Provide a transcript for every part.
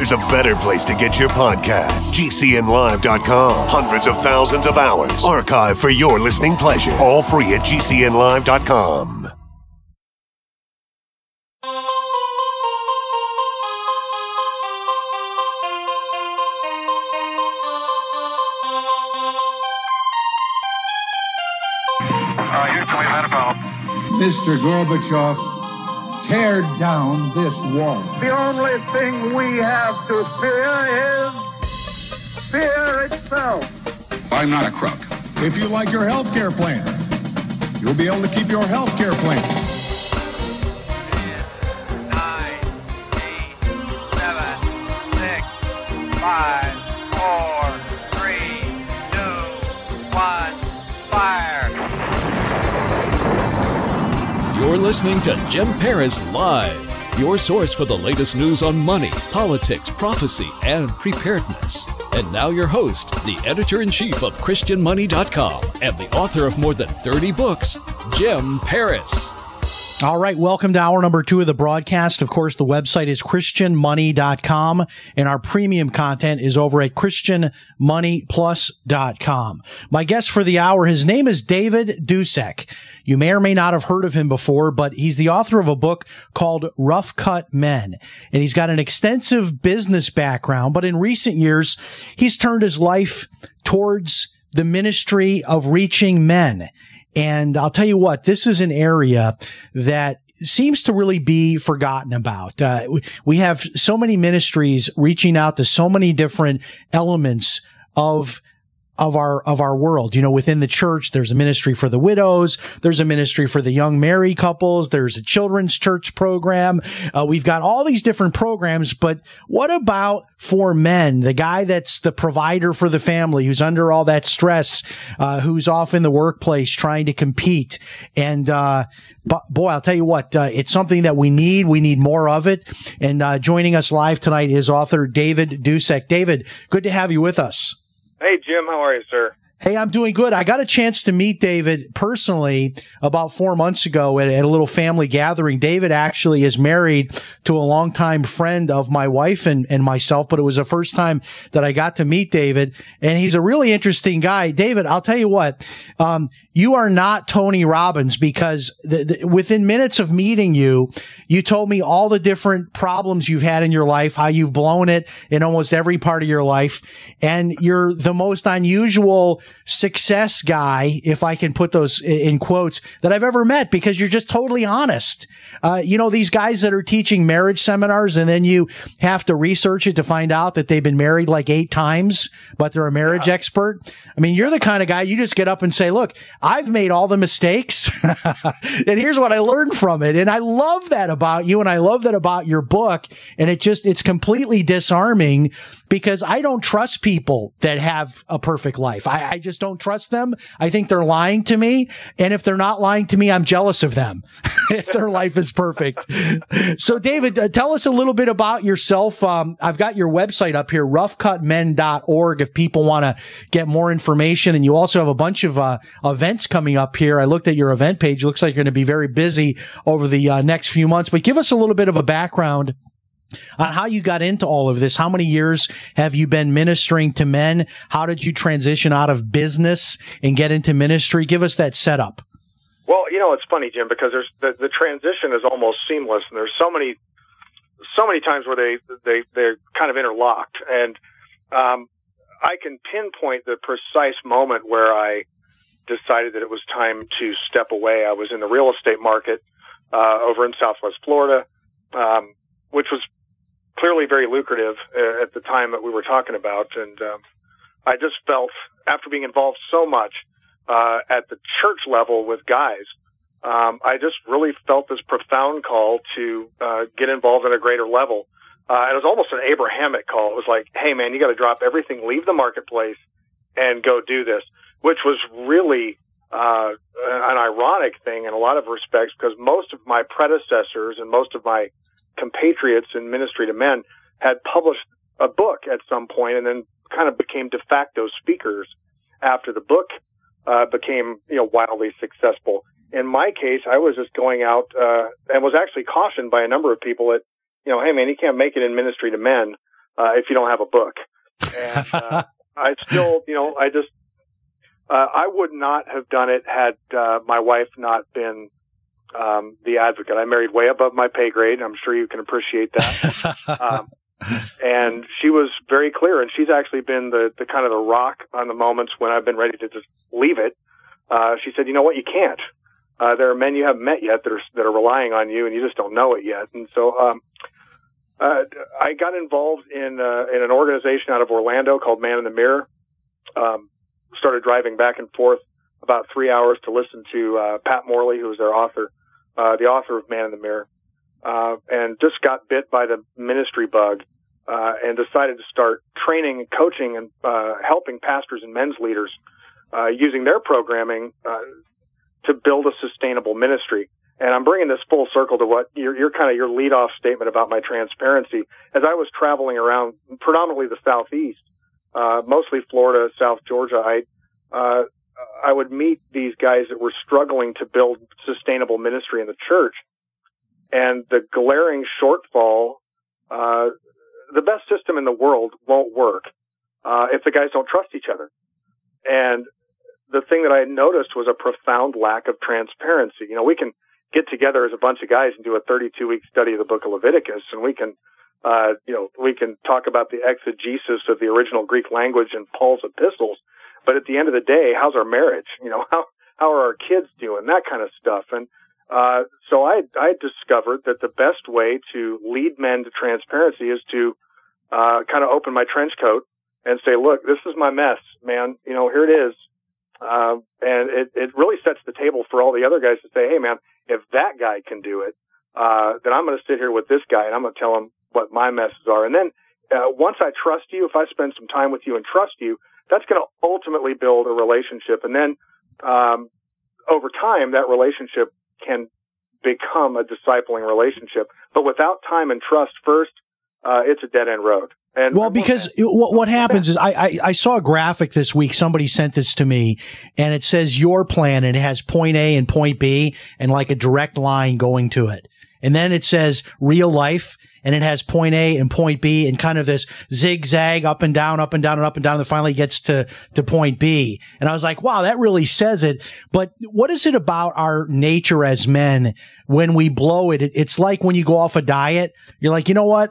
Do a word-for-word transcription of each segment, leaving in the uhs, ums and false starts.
there's a better place to get your podcast. G C N live dot com. Hundreds of thousands of hours archived for your listening pleasure. All free at G C N live dot com. Mister Gorbachev, tear down this wall. The only thing we have to fear is fear itself. I'm not a crook. If you like your health care plan, you'll be able to keep your health care plan. ten, nine, eight, seven, six, five, four, three, two, one, fire. You're listening to Jim Paris Live, your source for the latest news on money, politics, prophecy, and preparedness. And now your host, the editor-in-chief of Christian Money dot com and the author of more than thirty books, Jim Paris. All right, welcome to hour number two of the broadcast. Of course, the website is Christian Money dot com, and our premium content is over at Christian Money Plus dot com. My guest for the hour, his name is David Dusek. You may or may not have heard of him before, but he's the author of a book called Rough Cut Men, and he's got an extensive business background, but in recent years, he's turned his life towards the ministry of reaching men. And I'll tell you what, this is an area that seems to really be forgotten about. Uh, we have so many ministries reaching out to so many different elements of of our, of our world. You know, within the church, there's a ministry for the widows. There's a ministry for the young married couples. There's a children's church program. Uh, we've got all these different programs, but what about for men? The guy that's the provider for the family, who's under all that stress, uh, who's off in the workplace trying to compete. And, uh, but boy, I'll tell you what, uh, it's something that we need. We need more of it. And, uh, joining us live tonight is author David Dusek. David, good to have you with us. Hey, Jim, how are you, sir? Hey, I'm doing good. I got a chance to meet David personally about four months ago at, at a little family gathering. David actually is married to a longtime friend of my wife and, and myself, but it was the first time that I got to meet David, and he's a really interesting guy. David, I'll tell you what, um, you are not Tony Robbins, because the, the, within minutes of meeting you, you told me all the different problems you've had in your life, how you've blown it in almost every part of your life, and you're the most unusual success guy, if I can put those in quotes, that I've ever met, because you're just totally honest. Uh, you know, these guys that are teaching marriage seminars and then you have to research it to find out that they've been married like eight times, but they're a marriage yeah. expert. I mean, you're the kind of guy, you just get up and say, look, I've made all the mistakes and here's what I learned from it. And I love that about you. And I love that about your book. And it just, it's completely disarming, because I don't trust people that have a perfect life. I, I just don't trust them. I think they're lying to me. And if they're not lying to me, I'm jealous of them if their life is perfect. So, David, uh, tell us a little bit about yourself. Um, I've got your website up here, rough cut men dot org, if people want to get more information. And you also have a bunch of uh, events coming up here. I looked at your event page. It looks like you're going to be very busy over the uh, next few months. But give us a little bit of a background on how you got into all of this. How many years have you been ministering to men? How did you transition out of business and get into ministry? Give us that setup. Well, you know, it's funny, Jim, because there's the, the transition is almost seamless, and there's so many, so many times where they they they're kind of interlocked, and um, I can pinpoint the precise moment where I decided that it was time to step away. I was in the real estate market uh, over in Southwest Florida, um, which was clearly very lucrative uh, at the time that we were talking about. And um, I just felt, after being involved so much uh, at the church level with guys, um, I just really felt this profound call to uh, get involved at a greater level. Uh, it was almost an Abrahamic call. It was like, hey, man, you got to drop everything, leave the marketplace, and go do this, which was really uh, an ironic thing in a lot of respects, because most of my predecessors and most of my compatriots in ministry to men had published a book at some point and then kind of became de facto speakers after the book uh, became, you know, wildly successful. In my case, I was just going out uh, and was actually cautioned by a number of people that, you know, hey, man, you can't make it in ministry to men uh, if you don't have a book. And uh, I still, you know, I just, uh, I would not have done it had uh, my wife not been um, the advocate. I married way above my pay grade. I'm sure you can appreciate that. um, and she was very clear, and she's actually been the, the kind of the rock on the moments when I've been ready to just leave it. Uh, she said, you know what, you can't. Uh, there are men you haven't met yet that are, that are relying on you, and you just don't know it yet. And so, um, uh, I got involved in, uh, in an organization out of Orlando called Man in the Mirror. Um, started driving back and forth about three hours to listen to, uh, Pat Morley, who was their author, uh, the author of Man in the Mirror. Uh, and just got bit by the ministry bug, uh, and decided to start training and coaching and, uh, helping pastors and men's leaders, uh, using their programming, uh, to build a sustainable ministry. And I'm bringing this full circle to what your, your kind of your lead off statement about my transparency. As I was traveling around predominantly the Southeast, uh, mostly Florida, South Georgia, I, uh, I would meet these guys that were struggling to build sustainable ministry in the church. And the glaring shortfall, uh, the best system in the world won't work, uh, if the guys don't trust each other. And the thing that I had noticed was a profound lack of transparency. You know, we can get together as a bunch of guys and do a thirty-two week study of the book of Leviticus, and we can, uh, you know, we can talk about the exegesis of the original Greek language in Paul's epistles. But at the end of the day, how's our marriage? You know, how, how are our kids doing? That kind of stuff. And, Uh, so I, I discovered that the best way to lead men to transparency is to, uh, kind of open my trench coat and say, look, this is my mess, man. You know, here it is. Uh, and it, it really sets the table for all the other guys to say, hey, man, if that guy can do it, uh, then I'm going to sit here with this guy and I'm going to tell him what my messes are. And then, uh, once I trust you, if I spend some time with you and trust you, that's going to ultimately build a relationship. And then, um, over time, that relationship can become a discipling relationship, but without time and trust first, uh, it's a dead end road. And well, because it, what, what happens is I, I, I saw a graphic this week. Somebody sent this to me and it says your plan and it has point A and point B and like a direct line going to it. And then it says real life and it has point A and point B and kind of this zigzag up and down, up and down and up and down. And finally gets to, to point B. And I was like, wow, that really says it. But what is it about our nature as men when we blow it? It's like when you go off a diet, you're like, you know what?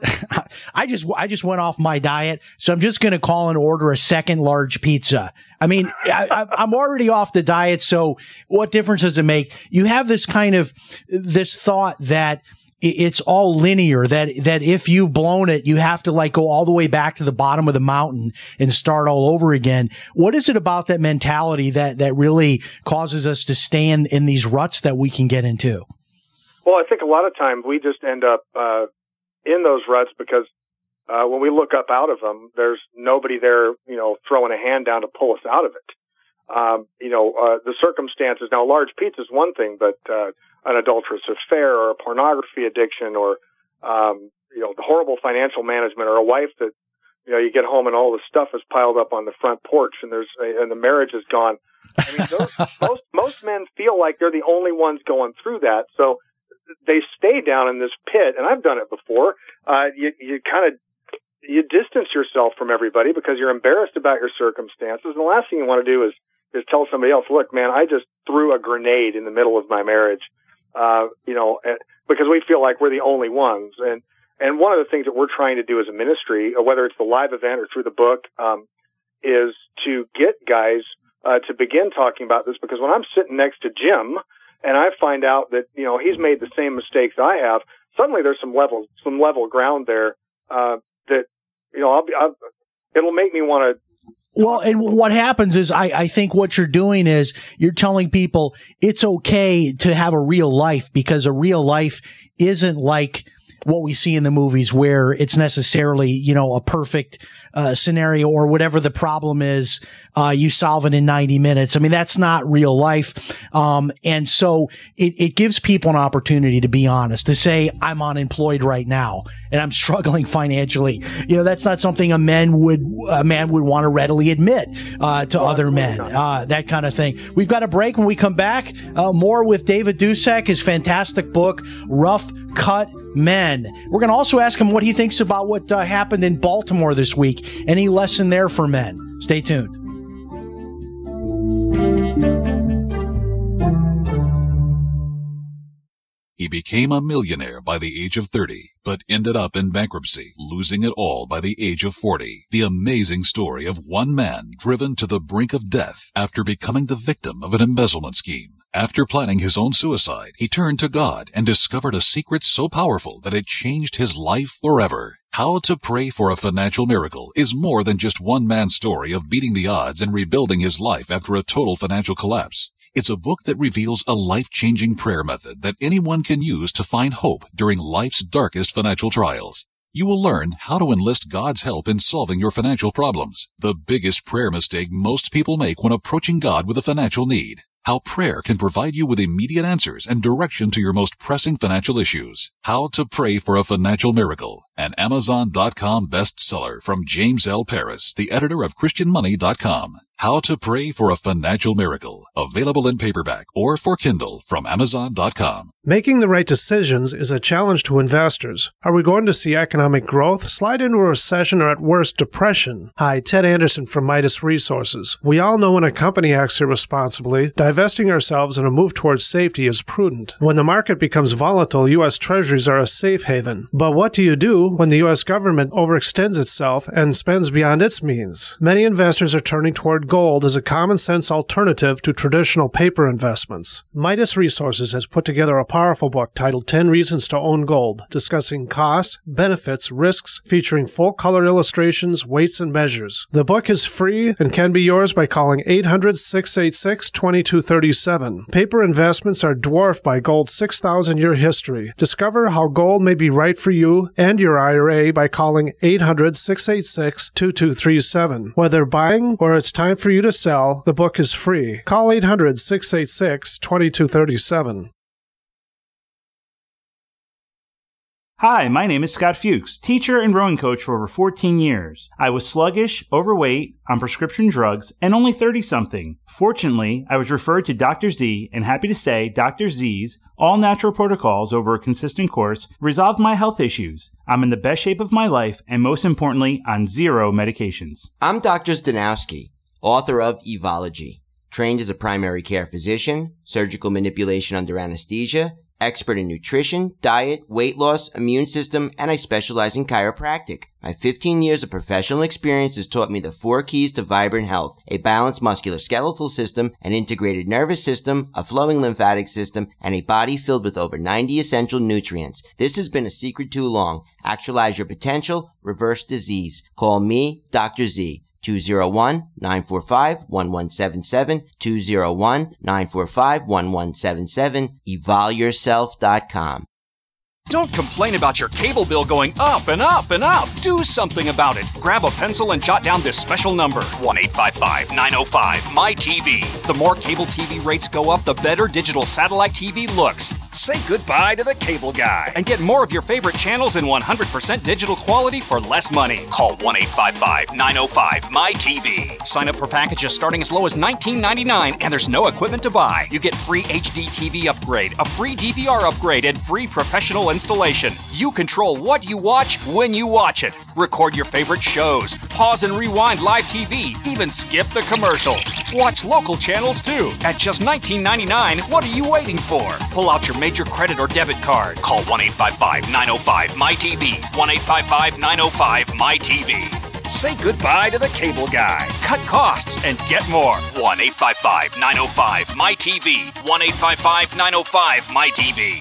I just, I just went off my diet. So I'm just going to call and order a second large pizza. I mean, I, I'm already off the diet. So what difference does it make? You have this kind of, this thought that it's all linear, that, that if you've blown it, you have to like go all the way back to the bottom of the mountain and start all over again. What is it about that mentality that, that really causes us to stay in, in these ruts that we can get into? Well, I think a lot of times we just end up, uh, in those ruts because, uh, when we look up out of them, there's nobody there, you know, throwing a hand down to pull us out of it. Um, you know, uh, the circumstances, now large pizza is one thing, but, uh, an adulterous affair or a pornography addiction or, um, you know, the horrible financial management or a wife that, you know, you get home and all the stuff is piled up on the front porch and there's, and the marriage is gone. I mean, those, most, most men feel like they're the only ones going through that. So they stay down in this pit, and I've done it before. Uh, you, you kind of, you distance yourself from everybody because you're embarrassed about your circumstances. And the last thing you want to do is, is tell somebody else, look, man, I just threw a grenade in the middle of my marriage. Uh, you know, because we feel like we're the only ones. And, and one of the things that we're trying to do as a ministry, whether it's the live event or through the book, um, is to get guys, uh, to begin talking about this, because when I'm sitting next to Jim and I find out that, you know, he's made the same mistakes I have, suddenly there's some level, some level ground there, uh, that, you know, I'll be, I'll, it'll make me want to. Well, and what happens is I, I think what you're doing is you're telling people it's okay to have a real life, because a real life isn't like what we see in the movies where it's necessarily, you know, a perfect uh, scenario or whatever the problem is, uh, you solve it in ninety minutes. I mean, that's not real life. Um, and so it, it gives people an opportunity to be honest, to say, I'm unemployed right now and I'm struggling financially. You know, that's not something a man would, a man would want to readily admit, uh, to well, other men, uh, that kind of thing. We've got a break. When we come back, uh, more with David Dusek, his fantastic book, Rough cut men. We're going to also ask him what he thinks about what uh, happened in Baltimore this week. Any lesson there for men? Stay tuned. He became a millionaire by the age of thirty, but ended up in bankruptcy, losing it all by the age of forty. The amazing story of one man driven to the brink of death after becoming the victim of an embezzlement scheme. After planning his own suicide, he turned to God and discovered a secret so powerful that it changed his life forever. How to Pray for a Financial Miracle is more than just one man's story of beating the odds and rebuilding his life after a total financial collapse. It's a book that reveals a life-changing prayer method that anyone can use to find hope during life's darkest financial trials. You will learn how to enlist God's help in solving your financial problems, the biggest prayer mistake most people make when approaching God with a financial need. How prayer can provide you with immediate answers and direction to your most pressing financial issues. How to Pray for a Financial Miracle, an Amazon dot com bestseller from James L. Paris, the editor of Christian Money dot com. How to Pray for a Financial Miracle, available in paperback or for Kindle from Amazon dot com. Making the right decisions is a challenge to investors. Are we going to see economic growth, slide into a recession, or at worst, depression? Hi, Ted Anderson from Midas Resources. We all know when a company acts irresponsibly, divesting ourselves in a move towards safety is prudent. When the market becomes volatile, U S Treasuries are a safe haven. But what do you do when the U S government overextends itself and spends beyond its means? Many investors are turning toward gold as a common-sense alternative to traditional paper investments. Midas Resources has put together a powerful book titled ten Reasons to Own Gold, discussing costs, benefits, risks, featuring full-color illustrations, weights, and measures. The book is free and can be yours by calling eight hundred, six eight six, two two three seven. Paper investments are dwarfed by gold's six thousand year history. Discover how gold may be right for you and your I R A by calling eight hundred, six eight six, two two three seven. Whether buying or it's time for you to sell, the book is free. Call eight hundred, six eight six, two two three seven. Hi, my name is Scott Fuchs, teacher and rowing coach for over fourteen years. I was sluggish, overweight, on prescription drugs, and only thirty-something. Fortunately, I was referred to Doctor Z, and happy to say Doctor Z's all-natural protocols over a consistent course resolved my health issues. I'm in the best shape of my life, and most importantly, on zero medications. I'm Doctor Zdanowski, author of Evology, trained as a primary care physician, surgical manipulation under anesthesia, expert in nutrition, diet, weight loss, immune system, and I specialize in chiropractic. My fifteen years of professional experience has taught me the four keys to vibrant health: a balanced musculoskeletal system, an integrated nervous system, a flowing lymphatic system, and a body filled with over ninety essential nutrients. This has been a secret too long. Actualize your potential, reverse disease. Call me, Doctor Z. two oh one, nine four five, one one seven seven, two oh one, nine four five, one one seven seven, evol yourself dot com. Don't complain about your cable bill going up and up and up. Do something about it. Grab a pencil and jot down this special number, one eight five five, nine oh five, M Y T V. The more cable T V rates go up, the better digital satellite T V looks. Say goodbye to the cable guy and get more of your favorite channels in one hundred percent digital quality for less money. Call one eight five five, nine oh five, M Y T V. Sign up for packages starting as low as nineteen ninety-nine, and there's no equipment to buy. You get free H D T V upgrade, a free D V R upgrade, and free professional installation. You control what you watch when you watch it. Record your favorite shows, pause and rewind live T V, even skip the commercials. Watch local channels too. At just nineteen ninety-nine, what are you waiting for? Pull out your major credit or debit card. Call one eight five five, nine oh five, M Y T V. one eight five five, nine oh five, M Y T V. Say goodbye to the cable guy. Cut costs and get more. one eight five five, nine oh five, M Y T V. one eight five five, nine oh five, M Y T V.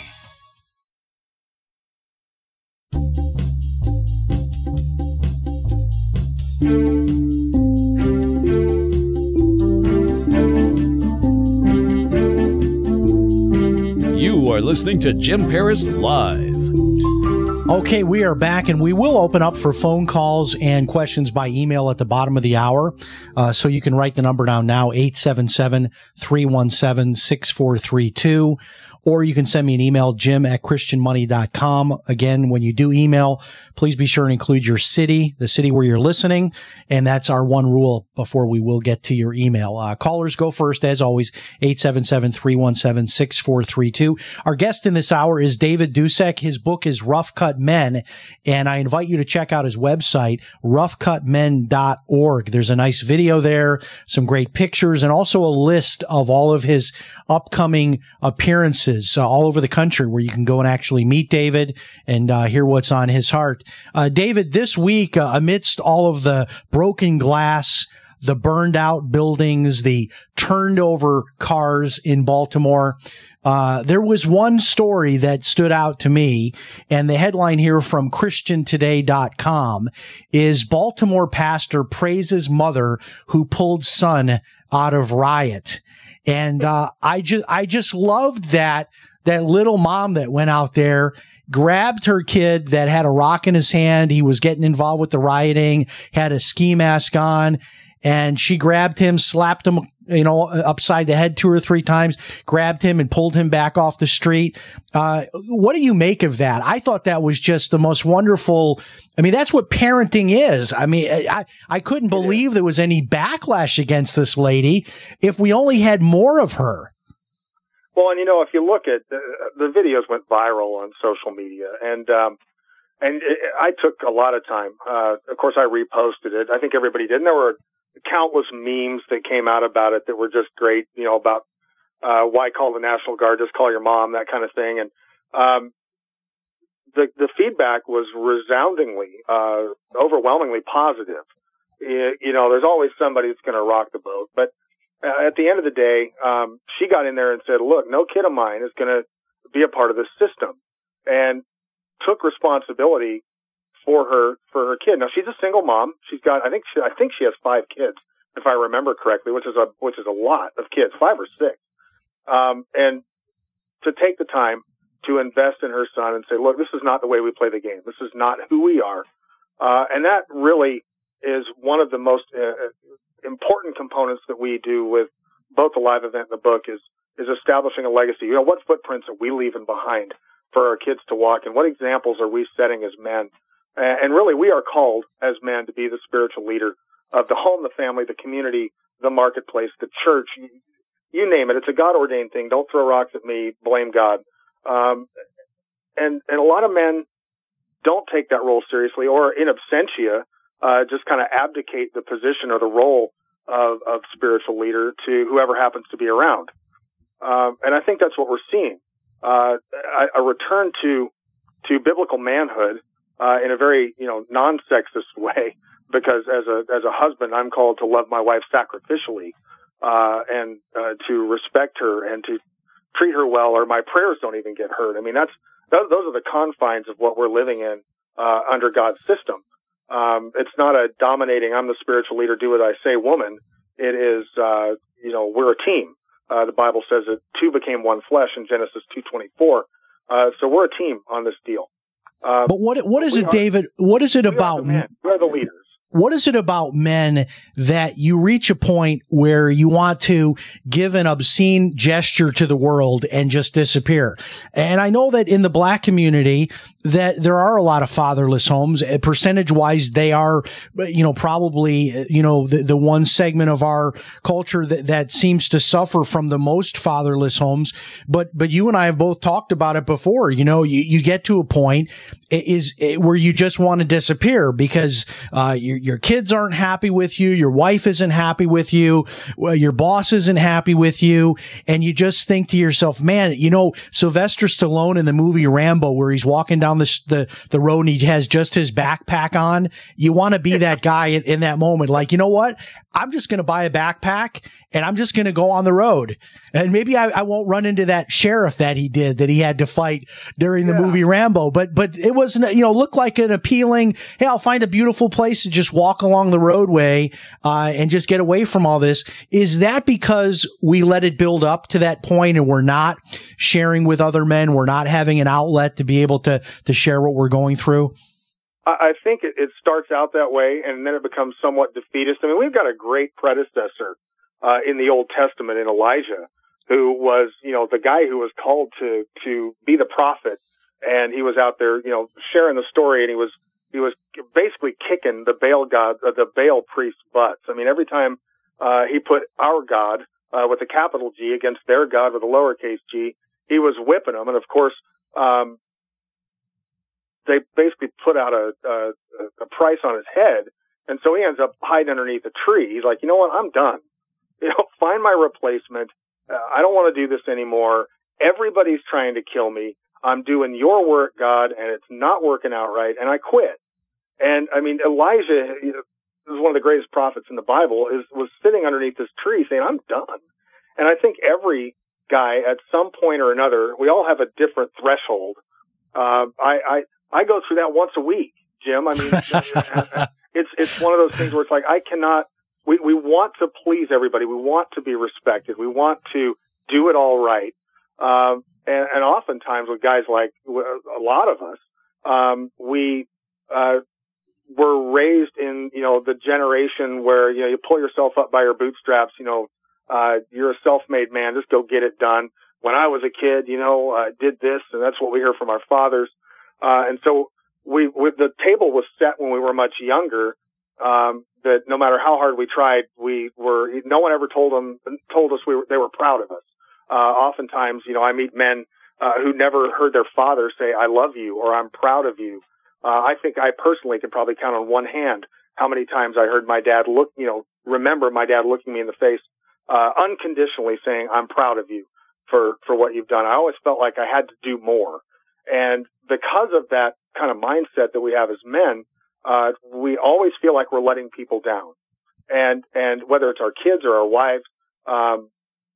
You are listening to Jim Paris Live. Okay, we are back, and we will open up for phone calls and questions by email at the bottom of the hour. Uh, so you can write the number down now, eight seven seven, three one seven, six four three two. or you can send me an email, jim at christian money dot com. Again, when you do email, please be sure to include your city, the city where you're listening, and that's our one rule before we will get to your email. Uh, callers go first, as always, eight seven seven, three one seven, six four three two. Our guest in this hour is David Dusek. His book is Rough Cut Men, and I invite you to check out his website, rough cut men dot org. There's a nice video there, some great pictures, and also a list of all of his upcoming appearances uh, all over the country where you can go and actually meet David and uh, hear what's on his heart. Uh, David, this week, uh, amidst all of the broken glass, the burned out buildings, the turned over cars in Baltimore, Uh, there was one story that stood out to me, and the headline here from christian today dot com is Baltimore pastor praises mother who pulled son out of riot. And uh, I just I just loved that that little mom that went out there, grabbed her kid that had a rock in his hand. He was getting involved with the rioting, had a ski mask on, and she grabbed him, slapped him, you know, upside the head two or three times, grabbed him and pulled him back off the street. Uh, what do you make of that? I thought that was just the most wonderful. I mean, that's what parenting is. I mean, I, I couldn't believe there was any backlash against this lady if we only had more of her. Well, and you know, if you look at the, the videos went viral on social media, and um, and it, I took a lot of time. Uh, of course, I reposted it. I think everybody did. And there were countless memes that came out about it that were just great. You know, about uh, why call the National Guard? Just call your mom, that kind of thing. And um, the the feedback was resoundingly, uh, overwhelmingly positive. It, you know, there's always somebody that's going to rock the boat, but Uh, at the end of the day, um, she got in there and said, look, no kid of mine is going to be a part of this system, and took responsibility for her, for her kid. Now, she's a single mom. She's got, I think she, I think she has five kids, if I remember correctly, which is a, which is a lot of kids, five or six. Um, and to take the time to invest in her son and say, look, this is not the way we play the game. This is not who we are. Uh, and that really is one of the most, uh, important components that we do with both the live event and the book is is establishing a legacy. You know, what footprints are we leaving behind for our kids to walk, and what examples are we setting as men? And really, we are called as men to be the spiritual leader of the home, the family, the community, the marketplace, the church. You name it. It's a God-ordained thing. Don't throw rocks at me. Blame God. Um, and and a lot of men don't take that role seriously, or in absentia, Uh, just kind of abdicate the position or the role of, of spiritual leader to whoever happens to be around. Um, and I think that's what we're seeing. Uh, a, a return to, to biblical manhood, uh, in a very, you know, non-sexist way, because as a, as a husband, I'm called to love my wife sacrificially, uh, and, uh, to respect her and to treat her well, or my prayers don't even get heard. I mean, that's, those, those are the confines of what we're living in, uh, under God's system. Um, it's not a dominating, I'm the spiritual leader, do what I say woman. It is, uh, you know, we're a team. Uh, the Bible says that two became one flesh in Genesis two twenty-four. Uh, so we're a team on this deal. Uh, but what, what is it, are, David? What is it about? We're the leaders. What is it about men that you reach a point where you want to give an obscene gesture to the world and just disappear? And I know that in the black community that there are a lot of fatherless homes. Percentage wise, they are, you know, probably, you know, the, the one segment of our culture that, that seems to suffer from the most fatherless homes. But, but you and I have both talked about it before. You know, you, you get to a point is where you just want to disappear because, uh, your, your kids aren't happy with you. Your wife isn't happy with you. Well, your boss isn't happy with you. And you just think to yourself, man, you know, Sylvester Stallone in the movie Rambo, where he's walking down the, the, the road and he has just his backpack on. You want to be that guy in, in that moment. Like, you know what? I'm just going to buy a backpack and I'm just going to go on the road. And maybe I, I won't run into that sheriff that he did, that he had to fight during the yeah. movie Rambo. But, but it wasn't, you know, looked like an appealing, hey, I'll find a beautiful place to just walk along the roadway, uh, and just get away from all this. Is that because we let it build up to that point and we're not sharing with other men? We're not having an outlet to be able to, to share what we're going through? I think it, it starts out that way, and then it becomes somewhat defeatist. I mean, we've got a great predecessor uh, in the Old Testament in Elijah, who was, you know, the guy who was called to, to be the prophet. And he was out there, you know, sharing the story, and he was, he was basically kicking the Baal god, uh, the Baal priest's butts. I mean, every time, uh, he put our God, uh, with a capital G against their God with a lowercase g, he was whipping them. And of course, um, they basically put out a, a, a price on his head. And so he ends up hiding underneath a tree. He's like, you know what? I'm done. You know, find my replacement. Uh, I don't want to do this anymore. Everybody's trying to kill me. I'm doing your work, God, and it's not working out right. And I quit. And I mean, Elijah, you know, is one of the greatest prophets in the Bible, is, was sitting underneath this tree saying, I'm done. And I think every guy at some point or another, we all have a different threshold. Uh, I, I, I go through that once a week, Jim. I mean, it's, it's one of those things where it's like, I cannot, we, we want to please everybody. We want to be respected. We want to do it all right. Um, and, and oftentimes with guys like a lot of us, um, we, uh, were raised in, you know, the generation where, you know, you pull yourself up by your bootstraps, you know, uh, you're a self-made man, just go get it done. When I was a kid, you know, uh, did this, and that's what we hear from our fathers. Uh, and so we, we, the table was set when we were much younger, um, that no matter how hard we tried, we were, no one ever told them, told us we were, they were proud of us. Uh, oftentimes, you know, I meet men, uh, who never heard their father say, I love you, or I'm proud of you. Uh, I think I personally can probably count on one hand how many times I heard my dad look, you know, remember my dad looking me in the face, uh, unconditionally saying, I'm proud of you for, for what you've done. I always felt like I had to do more. And because of that kind of mindset that we have as men, uh, we always feel like we're letting people down. And, and whether it's our kids or our wives, um,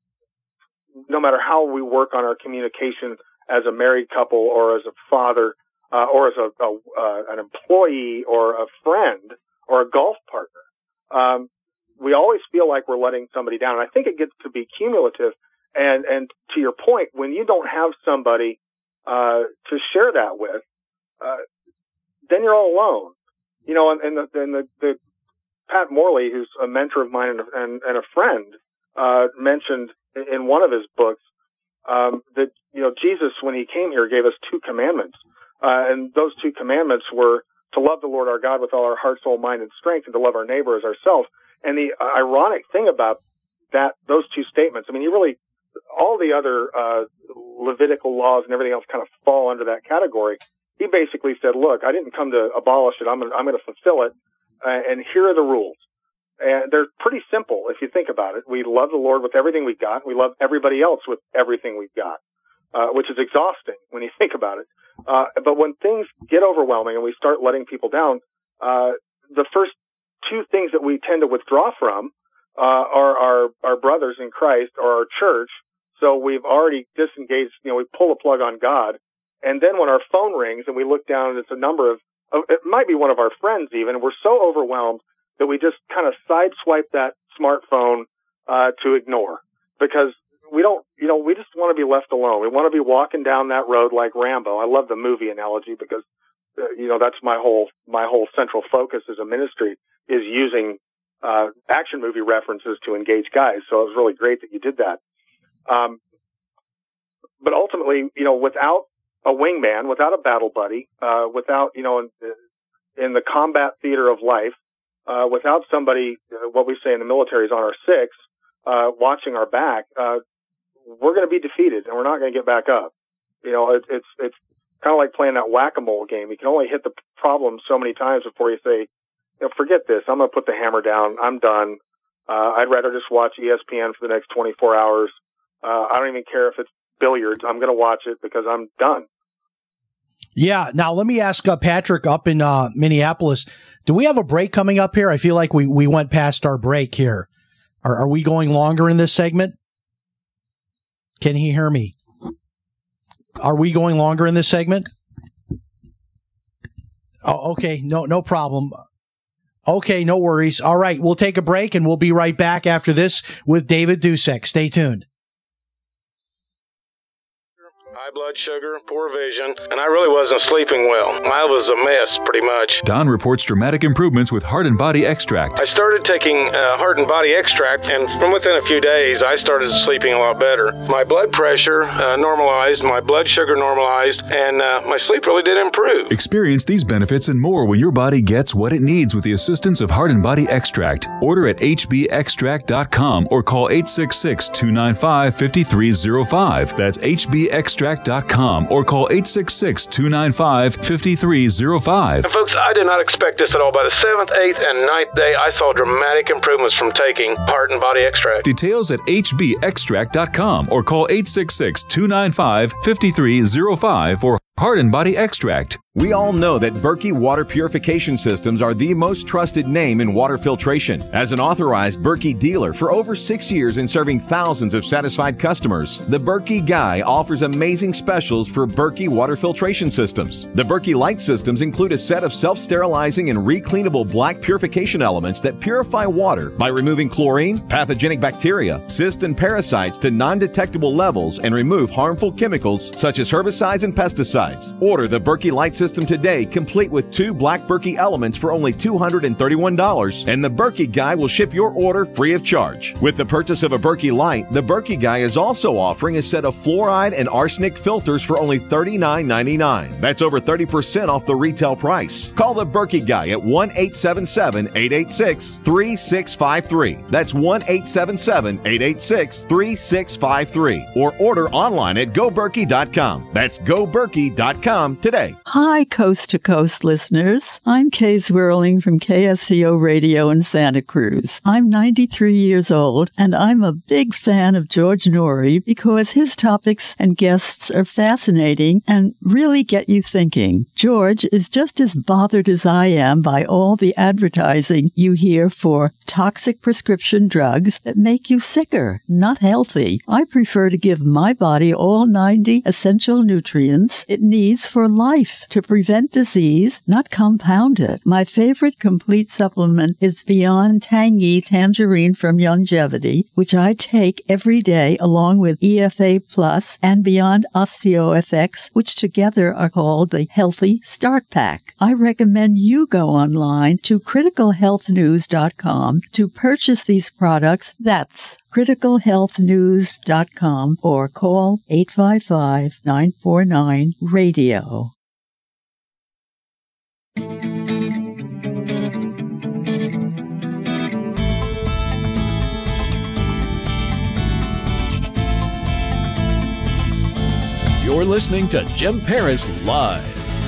no matter how we work on our communication as a married couple or as a father, uh, or as a, a uh, an employee or a friend or a golf partner, um, we always feel like we're letting somebody down. And I think it gets to be cumulative. And, and to your point, when you don't have somebody, uh, to share that with, uh, then you're all alone. You know, and, and the, and the, the Pat Morley, who's a mentor of mine and, and, and a friend, uh, mentioned in one of his books, um, that, you know, Jesus, when he came here, gave us two commandments. Uh, and those two commandments were to love the Lord our God with all our heart, soul, mind, and strength, and to love our neighbor as ourselves. And the uh, ironic thing about that, those two statements, I mean, you really, all the other, uh, Levitical laws and everything else kind of fall under that category. He basically said, look, I didn't come to abolish it. I'm gonna, I'm going to fulfill it. Uh, and here are the rules. And they're pretty simple if you think about it. We love the Lord with everything we've got. We love everybody else with everything we've got, uh, which is exhausting when you think about it. Uh, but when things get overwhelming and we start letting people down, uh, the first two things that we tend to withdraw from, uh, are our, our brothers in Christ or our church. So we've already disengaged, you know, we pull the plug on God. And then when our phone rings and we look down and it's a number of, of it might be one of our friends even, and we're so overwhelmed that we just kind of sideswipe that smartphone, uh, to ignore, because we don't, you know, we just want to be left alone. We want to be walking down that road like Rambo. I love the movie analogy because, uh, you know, that's my whole, my whole central focus as a ministry is using, uh, action movie references to engage guys. So it was really great that you did that. Um, but ultimately, you know, without a wingman, without a battle buddy, uh, without, you know, in, in the combat theater of life, uh, without somebody, uh, what we say in the military is on our six, uh, watching our back, uh, we're going to be defeated and we're not going to get back up. You know, it, it's, it's kind of like playing that whack-a-mole game. You can only hit the problem so many times before you say, you know, forget this. I'm going to put the hammer down. I'm done. Uh, I'd rather just watch E S P N for the next twenty-four hours. Uh, I don't even care if it's billiards. I'm going to watch it because I'm done. Yeah. Now let me ask uh, Patrick up in uh, Minneapolis. Do we have a break coming up here? I feel like we, we went past our break here. Are, are we going longer in this segment? Can he hear me? Are we going longer in this segment? Oh, okay. No, no problem. Okay. No worries. All right. We'll take a break and we'll be right back after this with David Dusek. Stay tuned. high blood sugar, poor vision, and I really wasn't sleeping well. I was a mess, pretty much. Don reports dramatic improvements with Heart and Body Extract. I started taking uh, Heart and Body Extract, and from within a few days, I started sleeping a lot better. My blood pressure uh, normalized, my blood sugar normalized, and uh, my sleep really did improve. Experience these benefits and more when your body gets what it needs with the assistance of Heart and Body Extract. Order at h b extract dot com or call eight six six, two nine five, five three zero five. That's h b extract dot com or call eight six six, two nine five, five three zero five. And folks, I did not expect this at all. By the seventh, eighth, and ninth day, I saw dramatic improvements from taking Heart and Body Extract. Details at h b extract dot com or call eight six six, two nine five, five three zero five for Heart and Body Extract. We all know that Berkey Water Purification Systems are the most trusted name in water filtration. As an authorized Berkey dealer for over six years and serving thousands of satisfied customers, the Berkey Guy offers amazing specials for Berkey water filtration systems. The Berkey Light systems include a set of self-sterilizing and recleanable black purification elements that purify water by removing chlorine, pathogenic bacteria, cysts, and parasites to non-detectable levels and remove harmful chemicals such as herbicides and pesticides. Order the Berkey Light system today, complete with two black Berkey elements for only two hundred thirty-one dollars, and the Berkey Guy will ship your order free of charge. With the purchase of a Berkey Light, the Berkey Guy is also offering a set of fluoride and arsenic filters for only thirty-nine ninety-nine. That's over thirty percent off the retail price. Call the Berkey Guy at one eight seven seven, eight eight six, three six five three. That's one eight seven seven, eight eight six, three six five three. Or order online at go berkey dot com. That's go berkey dot com today. Hi, Coast to Coast listeners. I'm Kay Zwirling from K S C O Radio in Santa Cruz. I'm ninety-three years old, and I'm a big fan of George Noory because his topics and guests are fascinating and really get you thinking. George is just as bothered as I am by all the advertising you hear for toxic prescription drugs that make you sicker, not healthy. I prefer to give my body all ninety essential nutrients it needs for life to prevent disease, not compound it. My favorite complete supplement is Beyond Tangy Tangerine from Longevity, which I take every day along with E F A Plus and Beyond OsteoFX, which together are called the Healthy Start Pack. I recommend you go online to critical health news dot com to purchase these products. That's critical health news dot com or call eight five five, nine four nine, radio. You're listening to Jim Paris Live.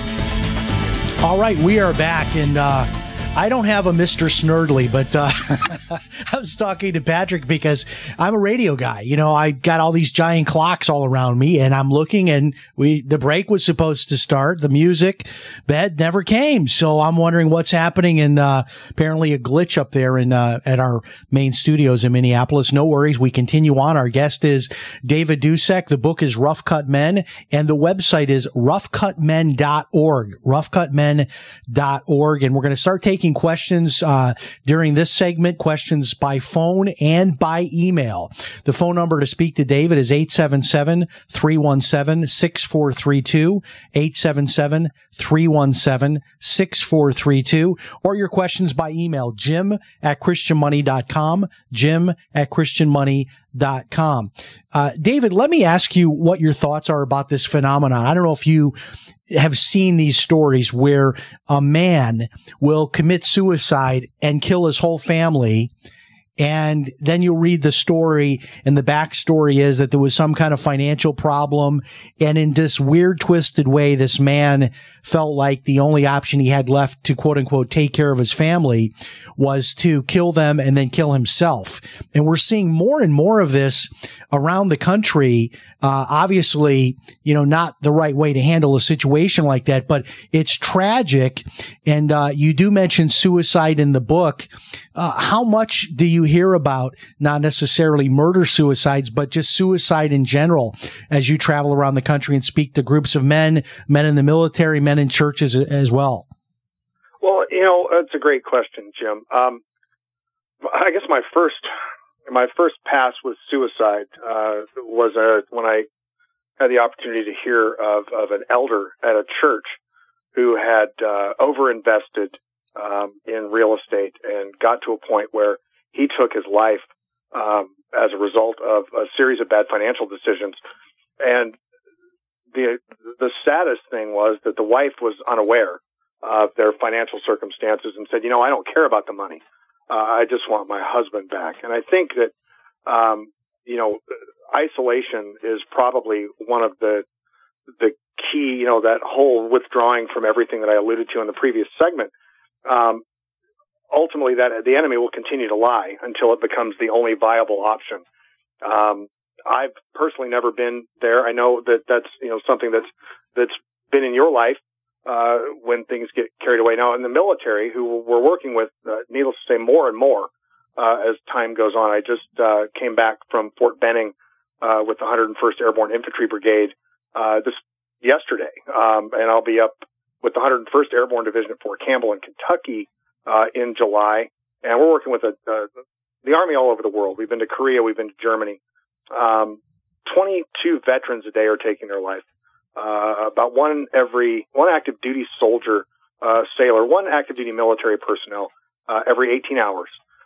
All right, we are back, and uh, I don't have a Mister Snurdly, but uh, I was talking to Patrick because I'm a radio guy. You know, I got all these giant clocks all around me, and I'm looking, and we the break was supposed to start. The music bed never came, so I'm wondering what's happening. And uh, apparently, a glitch up there in uh, at our main studios in Minneapolis. No worries, we continue on. Our guest is David Dusek. The book is Rough Cut Men, and the website is rough cut men dot org. rough cut men dot org, and we're going to start taking questions uh, during this segment, questions by phone and by email. The phone number to speak to David is eight seven seven, three one seven, six four three two, eight seven seven, three one seven, six four three two, or your questions by email, jim at christian money dot com, jim at christian money dot com. Uh, David, let me ask you what your thoughts are about this phenomenon. I don't know if you have seen these stories where a man will commit suicide and kill his whole family, and then you'll read the story, and the backstory is that there was some kind of financial problem, and in this weird, twisted way, this man felt like the only option he had left to, quote unquote, take care of his family was to kill them and then kill himself. And we're seeing more and more of this around the country. Uh, obviously, you know, not the right way to handle a situation like that, but it's tragic. And uh, you do mention suicide in the book. Uh, how much do you hear about not necessarily murder suicides, but just suicide in general as you travel around the country and speak to groups of men, men in the military, men in churches as well? Well, you know, that's a great question, Jim. Um, I guess my first, my first pass with suicide uh, was uh, when I had the opportunity to hear of, of an elder at a church who had uh, overinvested um, in real estate and got to a point where he took his life um, as a result of a series of bad financial decisions. And the the saddest thing was that the wife was unaware of their financial circumstances and said, you know, I don't care about the money. Uh, I just want my husband back. And I think that, um, you know, isolation is probably one of the the key, you know, that whole withdrawing from everything that I alluded to in the previous segment. Um, ultimately, that the enemy will continue to lie until it becomes the only viable option. Um, I've personally never been there. I know that that's, you know, something that's that's been in your life uh, when things get carried away. Now, in the military, who we're working with, uh, needless to say, more and more uh, as time goes on. I just uh, came back from Fort Benning uh, with the one hundred first Airborne Infantry Brigade uh, this yesterday, um, and I'll be up with the one hundred first Airborne Division at Fort Campbell in Kentucky uh, in July. And we're working with a, uh, the Army all over the world. We've been to Korea, we've been to Germany. Um, twenty-two veterans a day are taking their life. Uh, about one every, one active duty soldier, uh, sailor, one active duty military personnel, uh, every eighteen hours.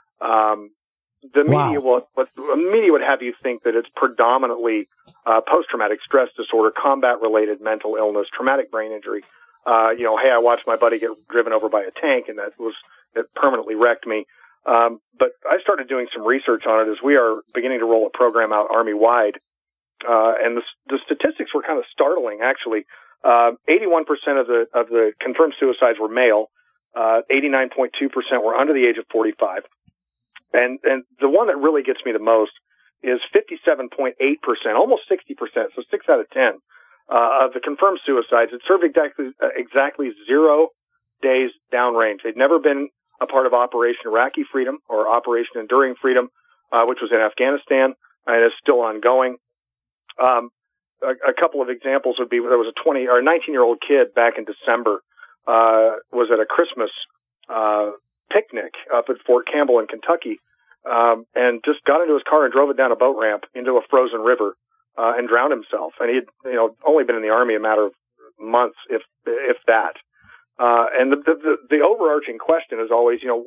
Um, the Wow. media will, what, the media would have you think that it's predominantly, uh, post-traumatic stress disorder, combat-related mental illness, traumatic brain injury. Uh, you know, hey, I watched my buddy get driven over by a tank and that was, it permanently wrecked me. Um, but I started doing some research on it as we are beginning to roll a program out Army-wide. Uh, and the, the statistics were kind of startling, actually. Uh, eighty-one percent of the, of the confirmed suicides were male. Uh, eighty-nine point two percent were under the age of forty-five. And, and the one that really gets me the most is fifty-seven point eight percent, almost sixty percent, so six out of ten, uh, of the confirmed suicides had served exactly, uh, exactly zero days downrange. They'd never been a part of Operation Iraqi Freedom or Operation Enduring Freedom, uh, which was in Afghanistan and is still ongoing. Um, a, a couple of examples would be there was a twenty or a nineteen year old kid back in December, uh, was at a Christmas, uh, picnic up at Fort Campbell in Kentucky, um, and just got into his car and drove it down a boat ramp into a frozen river, uh, and drowned himself. And he had, you know, only been in the Army a matter of months, if, if that. Uh, and the, the, the overarching question is always, you know,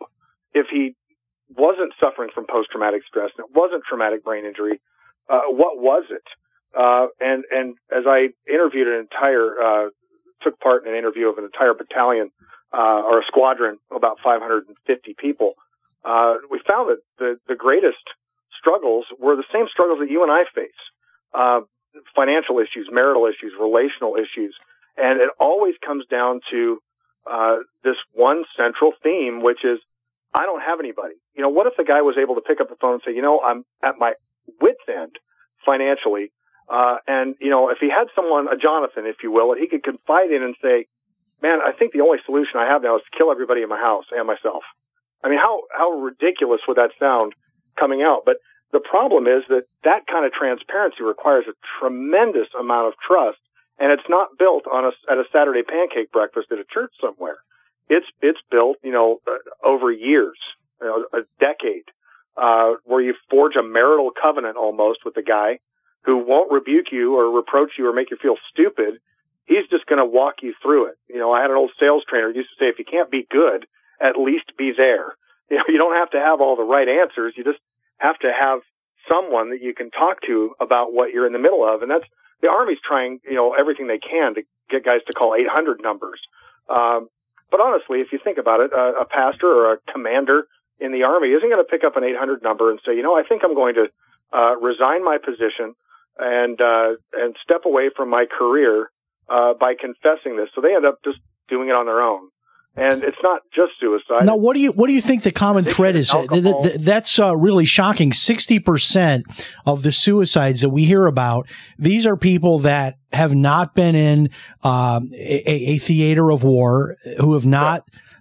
if he wasn't suffering from post-traumatic stress and it wasn't traumatic brain injury, uh, what was it? Uh, and, and as I interviewed an entire, uh, took part in an interview of an entire battalion, uh, or a squadron, about five hundred fifty people, uh, we found that the, the greatest struggles were the same struggles that you and I face. Uh, financial issues, marital issues, relational issues. And it always comes down to uh, this one central theme, which is, I don't have anybody. You know, what if the guy was able to pick up the phone and say, you know, I'm at my wit's end financially. Uh, and, you know, if he had someone, a Jonathan, if you will, that he could confide in and say, man, I think the only solution I have now is to kill everybody in my house and myself. I mean, how, how ridiculous would that sound coming out? But the problem is that that kind of transparency requires a tremendous amount of trust. And it's not built on a, at a Saturday pancake breakfast at a church somewhere. It's, it's built, you know, uh, over years, you know, a decade, uh, where you forge a marital covenant almost with the guy who won't rebuke you or reproach you or make you feel stupid. He's just going to walk you through it. You know, I had an old sales trainer who used to say, if you can't be good, at least be there. You know, you don't have to have all the right answers. You just have to have someone that you can talk to about what you're in the middle of. And that's, the Army's trying, you know, everything they can to get guys to call eight hundred numbers. Um, but honestly, if you think about it, a, a pastor or a commander in the Army isn't going to pick up an eight hundred number and say, you know, I think I'm going to uh, resign my position and uh, and step away from my career uh, by confessing this. So they end up just doing it on their own. And it's not just suicide. Now, what do you what do you think the common thread is? Th- th- that's uh, really shocking. sixty percent of the suicides that we hear about, these are people that have not been in um, a, a theater of war, who have not,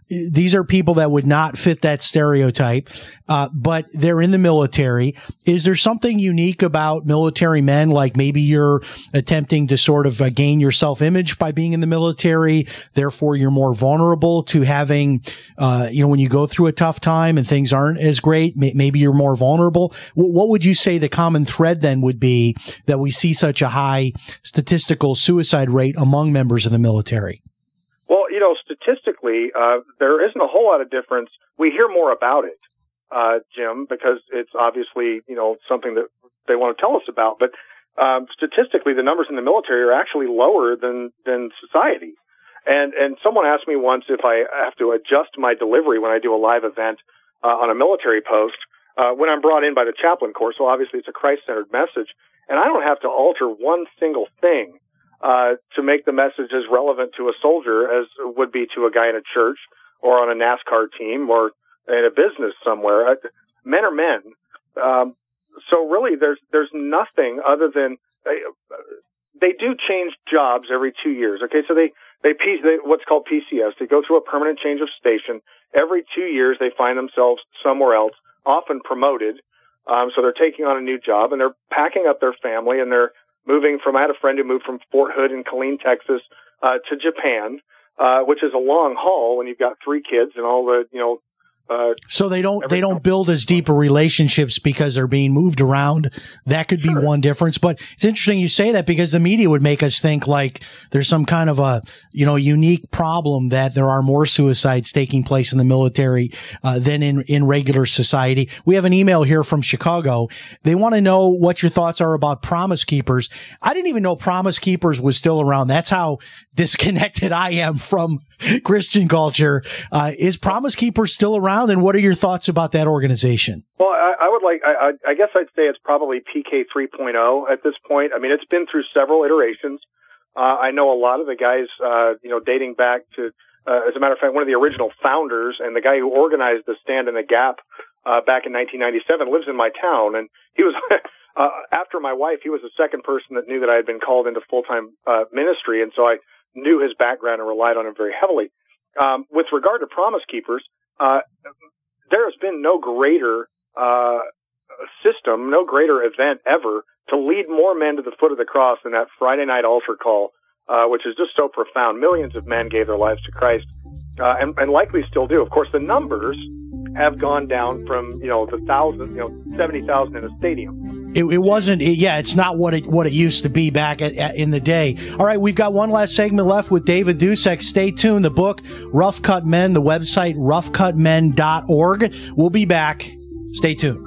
these are people that would not fit that stereotype, uh, but they're in the military. Is there something unique about military men? Like maybe you're attempting to sort of uh, gain your self-image by being in the military. Therefore, you're more vulnerable to having, uh, you know, when you go through a tough time and things aren't as great, may- maybe you're more vulnerable. W- what would you say the common thread then would be that we see such a high statistical suicide rate among members of the military? Well, you know, statistically, uh, there isn't a whole lot of difference. We hear more about it, uh, Jim, because it's obviously, you know, something that they want to tell us about. But um, statistically, the numbers in the military are actually lower than, than society. And and someone asked me once if I have to adjust my delivery when I do a live event uh, on a military post uh, when I'm brought in by the chaplain corps. So obviously, it's a Christ-centered message. And I don't have to alter one single thing Uh, to make the message as relevant to a soldier as would be to a guy in a church or on a NASCAR team or in a business somewhere. Uh, men are men. Um, so really there's, there's nothing other than they, they do change jobs every two years. Okay. So they, they, they, what's called P C S, they go through a permanent change of station. Every two years they find themselves somewhere else, often promoted. Um, so they're taking on a new job and they're packing up their family and they're moving from, I had a friend who moved from Fort Hood in Killeen, Texas, uh, to Japan, uh, which is a long haul when you've got three kids and all the, you know, Uh, so they don't they don't build as deep relationships because they're being moved around. That could be one difference. But it's interesting you say that because the media would make us think like there's some kind of a you know unique problem that there are more suicides taking place in the military uh, than in in regular society. We have an email here from Chicago. They want to know what your thoughts are about Promise Keepers. I didn't even know Promise Keepers was still around. That's how disconnected I am from Christian culture. Uh, is Promise Keepers still around? And what are your thoughts about that organization? Well, I, I would like, I, I guess I'd say it's probably P K three point oh at this point. I mean, it's been through several iterations. Uh, I know a lot of the guys, uh, you know, dating back to, uh, as a matter of fact, one of the original founders and the guy who organized the Stand in the Gap uh, back in nineteen ninety-seven lives in my town. And he was, uh, after my wife, he was the second person that knew that I had been called into full-time uh, ministry. And so I knew his background and relied on him very heavily. Um, with regard to Promise Keepers, Uh, there has been no greater uh, system, no greater event ever to lead more men to the foot of the cross than that Friday night altar call, uh, which is just so profound. Millions of men gave their lives to Christ, uh, and, and likely still do. Of course, the numbers have gone down from you know the thousand, you know, seventy thousand in a stadium. It, it wasn't, it, yeah, it's not what it what it used to be back at, at, in the day. All right, we've got one last segment left with David Dusek. Stay tuned. The book, Rough Cut Men, the website, rough cut men dot org. We'll be back. Stay tuned.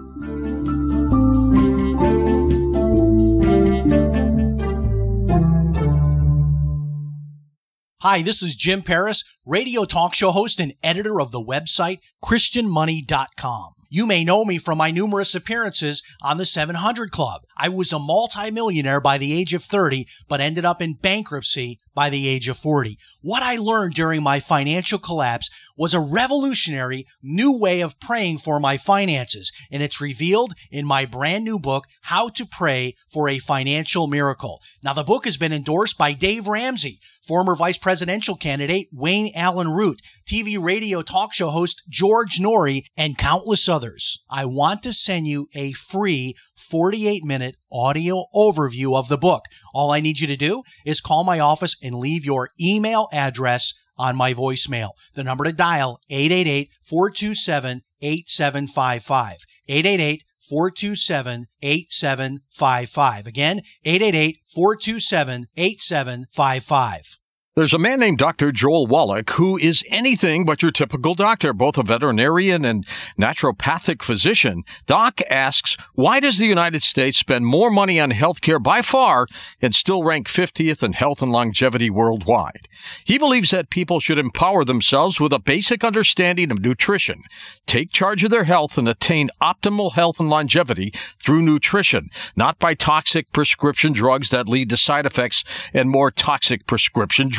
Hi, this is Jim Paris, radio talk show host and editor of the website, Christian Money dot com. You may know me from my numerous appearances on the seven hundred Club. I was a multimillionaire by the age of thirty, but ended up in bankruptcy by the age of forty. What I learned during my financial collapse was a revolutionary new way of praying for my finances, and it's revealed in my brand new book, How to Pray for a Financial Miracle. Now, the book has been endorsed by Dave Ramsey, former vice presidential candidate Wayne Allen Root, T V radio talk show host George Norrie, and countless others. I want to send you a free forty-eight minute audio overview of the book. All I need you to do is call my office and leave your email address on my voicemail. The number to dial, eight eight eight, four two seven, eight seven five five. eight eight eight, four two seven, eight seven five five. Again, eight eight eight, four two seven, eight seven five five. There's a man named Doctor Joel Wallach who is anything but your typical doctor, both a veterinarian and naturopathic physician. Doc asks, why does the United States spend more money on healthcare by far and still rank fiftieth in health and longevity worldwide? He believes that people should empower themselves with a basic understanding of nutrition, take charge of their health, and attain optimal health and longevity through nutrition, not by toxic prescription drugs that lead to side effects and more toxic prescription drugs.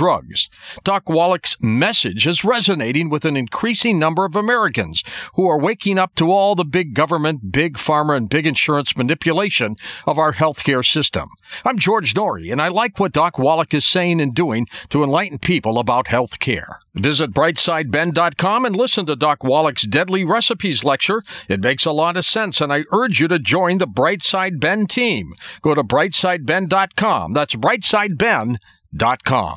drugs. Doc Wallach's message is resonating with an increasing number of Americans who are waking up to all the big government, big pharma, and big insurance manipulation of our healthcare system. I'm George Norrie, and I like what Doc Wallach is saying and doing to enlighten people about healthcare. Visit brightside ben dot com and listen to Doc Wallach's Deadly Recipes lecture. It makes a lot of sense, and I urge you to join the Brightside Ben team. Go to brightside ben dot com. That's brightside ben dot com.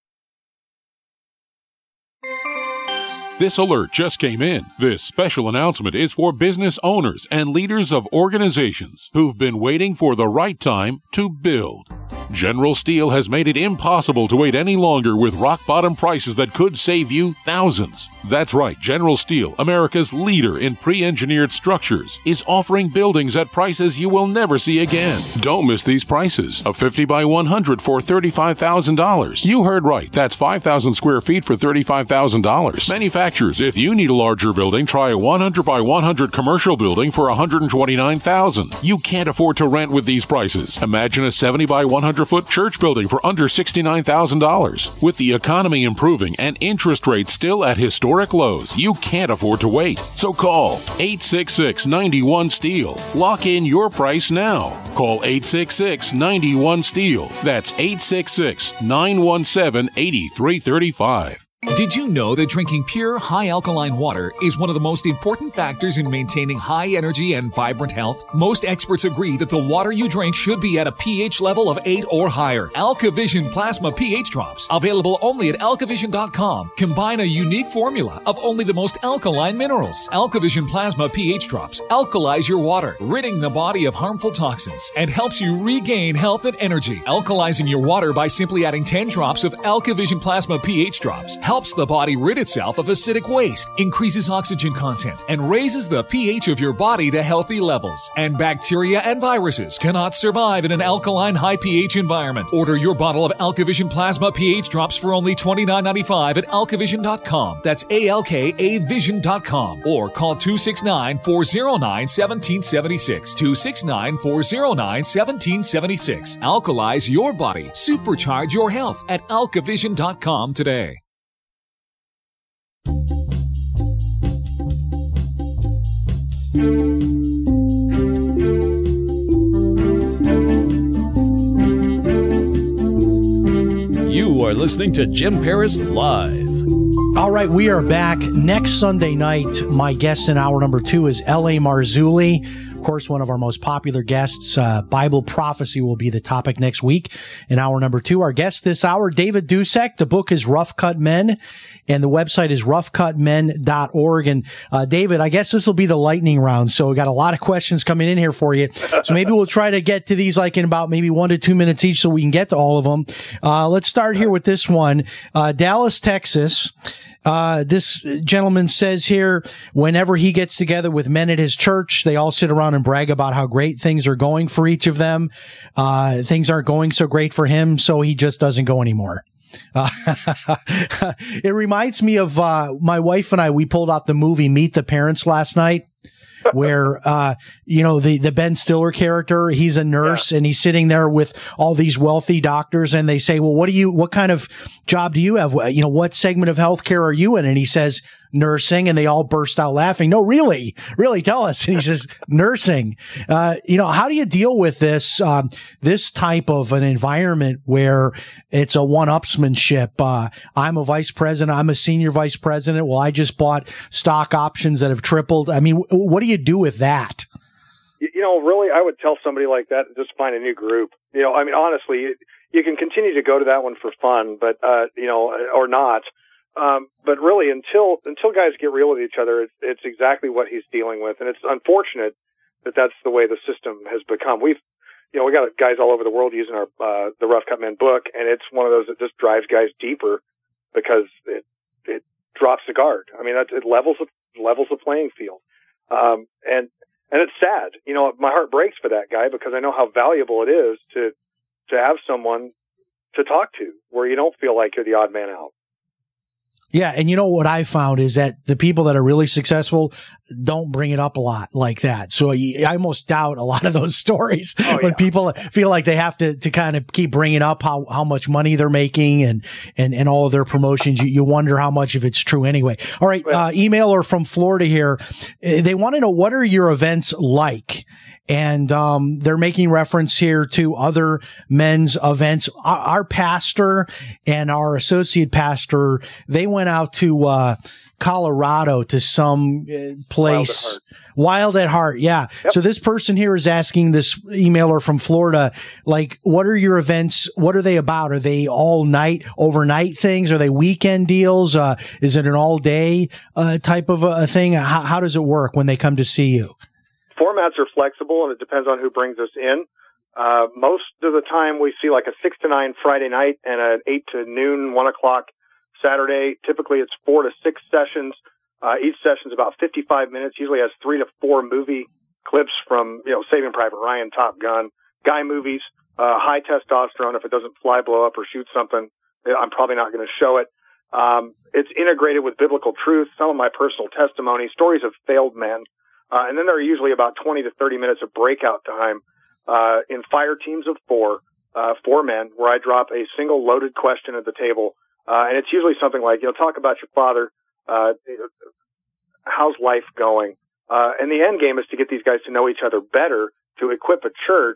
This alert just came in. This special announcement is for business owners and leaders of organizations who've been waiting for the right time to build. General Steel has made it impossible to wait any longer with rock-bottom prices that could save you thousands. That's right, General Steel, America's leader in pre-engineered structures, is offering buildings at prices you will never see again. Don't miss these prices. A fifty by one hundred for thirty-five thousand dollars. You heard right, that's five thousand square feet for thirty-five thousand dollars. Manufacturers, if you need a larger building, try a one hundred by one hundred commercial building for one hundred twenty-nine thousand dollars. You can't afford to rent with these prices. Imagine a seventy by one hundred foot church building for under sixty-nine thousand dollars. With the economy improving and interest rates still at historic lows, you can't afford to wait. So call eight six six, nine one, STEEL. Lock in your price now. Call eight six six, nine one, STEEL. That's eight six six, nine one seven, eight three three five. Did you know that drinking pure, high-alkaline water is one of the most important factors in maintaining high energy and vibrant health? Most experts agree that the water you drink should be at a pH level of eight or higher. AlkaVision Plasma pH Drops, available only at alkavision dot com, combine a unique formula of only the most alkaline minerals. AlkaVision Plasma pH Drops alkalize your water, ridding the body of harmful toxins, and helps you regain health and energy. Alkalizing your water by simply adding ten drops of AlkaVision Plasma pH Drops helps the body rid itself of acidic waste, increases oxygen content, and raises the pH of your body to healthy levels. And bacteria and viruses cannot survive in an alkaline high pH environment. Order your bottle of AlkaVision Plasma pH Drops for only twenty-nine ninety-five at alkavision dot com. That's A L K A vision dot com. Or call two six nine, four zero nine, one seven seven six. two six nine, four zero nine, one seven seven six. Alkalize your body. Supercharge your health at alkavision dot com today. You are listening to Jim Paris Live. All right, we are back. Next Sunday night, my guest in hour number two is L A. Marzulli. Of course, one of our most popular guests. Uh, Bible prophecy will be the topic next week in hour number two. Our guest this hour, David Dusek. The book is Rough Cut Men, and the website is rough cut men dot org. And uh, David, I guess this will be the lightning round. So we got a lot of questions coming in here for you. So maybe we'll try to get to these like in about maybe one to two minutes each so we can get to all of them. Uh, let's start here with this one. Uh, Dallas, Texas. Uh, this gentleman says here, whenever he gets together with men at his church, they all sit around and brag about how great things are going for each of them. Uh, things aren't going so great for him, so he just doesn't go anymore. Uh, it reminds me of, uh, my wife and I, we pulled out the movie Meet the Parents last night. Where, uh, you know, the, the Ben Stiller character, he's a nurse, yeah, and he's sitting there with all these wealthy doctors, and they say, well, what do you, what kind of job do you have? You know, what segment of healthcare are you in? And he says, nursing, and they all burst out laughing. No, really, really tell us. And he says, nursing. Uh, you know, how do you deal with this, um, this type of an environment where it's a one-upsmanship? Uh, I'm a vice president. I'm a senior vice president. Well, I just bought stock options that have tripled. I mean, w- what do you do with that? You know, really, I would tell somebody like that, just find a new group. You know, I mean, honestly, you can continue to go to that one for fun, but, uh, you know, or not. Um, but really, until until guys get real with each other, it's, it's exactly what he's dealing with, and it's unfortunate that that's the way the system has become. We've, you know, we got guys all over the world using our uh, the Rough Cut Men book, and it's one of those that just drives guys deeper because it it drops the guard. I mean, it, it levels the levels the playing field, um, and and it's sad. You know, my heart breaks for that guy because I know how valuable it is to to have someone to talk to where you don't feel like you're the odd man out. Yeah, and you know what I found is that the people that are really successful don't bring it up a lot like that. So I almost doubt a lot of those stories oh, when yeah. people feel like they have to, to kind of keep bringing up how, how much money they're making and, and, and all of their promotions. You, you wonder how much of it's true anyway. All right, uh, emailer from Florida here. They want to know, what are your events like? And um, they're making reference here to other men's events. Our, our pastor and our associate pastor, they went out to uh, Colorado to some uh, place. Wild at Heart. Wild at Heart, yeah. Yep. So this person here is asking this emailer from Florida, like, what are your events? What are they about? Are they all night, overnight things? Are they weekend deals? Uh, is it an all day uh, type of a thing? How, how does it work when they come to see you? Formats are flexible, and it depends on who brings us in. Uh, most of the time, we see like a six to nine Friday night and an eight to noon, one o'clock Saturday. Typically, it's four to six sessions. Uh, each session is about fifty-five minutes. Usually has three to four movie clips from, you know, Saving Private Ryan, Top Gun, guy movies, uh, high testosterone. If it doesn't fly, blow up, or shoot something, I'm probably not going to show it. Um, it's integrated with biblical truth, some of my personal testimony, stories of failed men. Uh, and then there are usually about twenty to thirty minutes of breakout time uh, in fire teams of four, uh, four men, where I drop a single loaded question at the table. Uh, and it's usually something like, you know, talk about your father. Uh, how's life going? Uh, and the end game is to get these guys to know each other better, to equip a church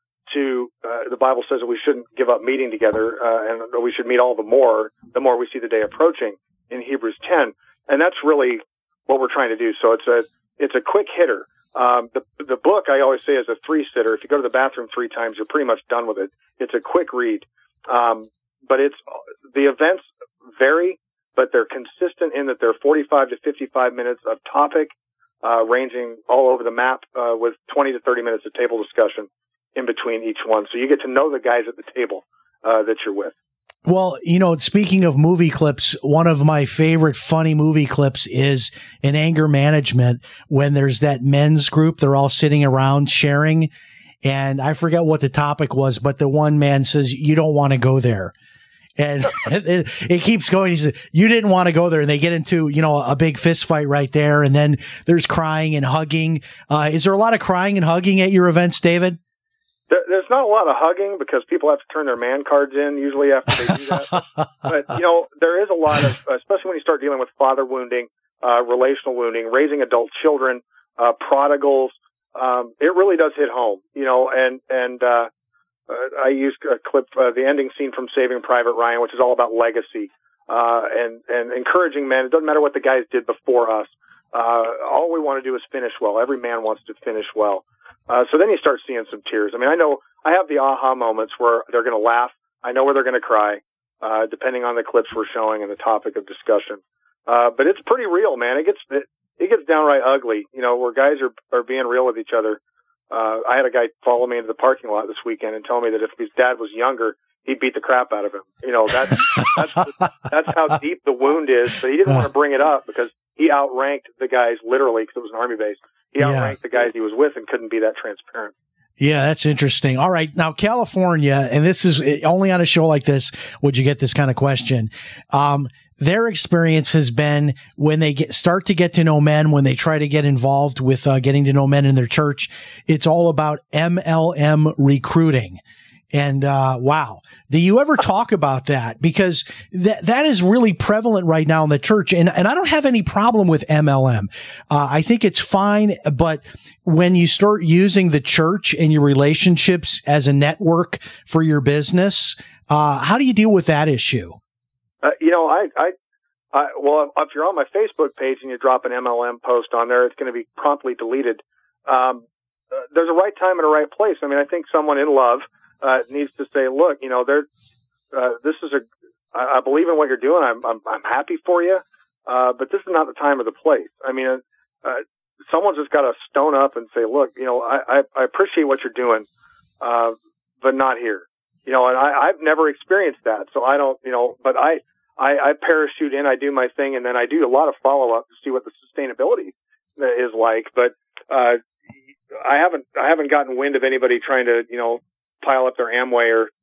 to, uh, the Bible says that we shouldn't give up meeting together, uh, and we should meet all the more, the more we see the day approaching in Hebrews ten. And that's really what we're trying to do. So it's a, It's a quick hitter. Um, the the book, I always say, is a three sitter. If you go to the bathroom three times, you're pretty much done with it. It's a quick read. Um, but it's, the events vary, but they're consistent in that they're forty-five to fifty-five minutes of topic, uh, ranging all over the map, uh, with twenty to thirty minutes of table discussion in between each one. So you get to know the guys at the table, uh, that you're with. Well, you know, speaking of movie clips, one of my favorite funny movie clips is in Anger Management, when there's that men's group, they're all sitting around sharing, and I forget what the topic was, but the one man says, you don't want to go there. And it, it keeps going. He says, you didn't want to go there. And they get into, you know, a big fist fight right there. And then there's crying and hugging. Uh, is there a lot of crying and hugging at your events, David? There's not a lot of hugging because people have to turn their man cards in usually after they do that. But, you know, there is a lot of, especially when you start dealing with father wounding, uh, relational wounding, raising adult children, uh, prodigals. Um, it really does hit home, you know, and, and, uh, uh I used a clip, uh, the ending scene from Saving Private Ryan, which is all about legacy, uh, and, and encouraging men. It doesn't matter what the guys did before us. Uh, all we want to do is finish well. Every man wants to finish well. Uh, so then you start seeing some tears. I mean, I know I have the aha moments where they're going to laugh. I know where they're going to cry, uh, depending on the clips we're showing and the topic of discussion. Uh, but it's pretty real, man. It gets, it, it gets downright ugly, you know, where guys are, are being real with each other. Uh, I had a guy follow me into the parking lot this weekend and tell me that if his dad was younger, he'd beat the crap out of him. You know, that's, that's, that's how deep the wound is. But he didn't want to bring it up because he outranked the guys literally because it was an Army base. He outranked yeah. the guys he was with and couldn't be that transparent. Yeah, that's interesting. All right. Now, California, and this is only on a show like this would you get this kind of question. Um, their experience has been when they get, start to get to know men, when they try to get involved with uh, getting to know men in their church, it's all about M L M recruiting. And, uh, wow. Do you ever talk about that? Because that, that is really prevalent right now in the church. And, and I don't have any problem with M L M. Uh, I think it's fine. But when you start using the church and your relationships as a network for your business, uh, how do you deal with that issue? Uh, you know, I, I, I, well, if you're on my Facebook page and you drop an M L M post on there, it's going to be promptly deleted. Um, uh, there's a right time and a right place. I mean, I think someone in love, Uh, needs to say, look, you know, there, uh, this is a, I, I believe in what you're doing. I'm, I'm, I'm happy for you. Uh, but this is not the time or the place. I mean, uh, uh, someone's just got to stone up and say, look, you know, I, I, I appreciate what you're doing, uh, but not here, you know, and I, I've never experienced that. So I don't, you know, but I, I, I parachute in, I do my thing, and then I do a lot of follow up to see what the sustainability is like. But, uh, I haven't, I haven't gotten wind of anybody trying to, you know, pile up their Amway or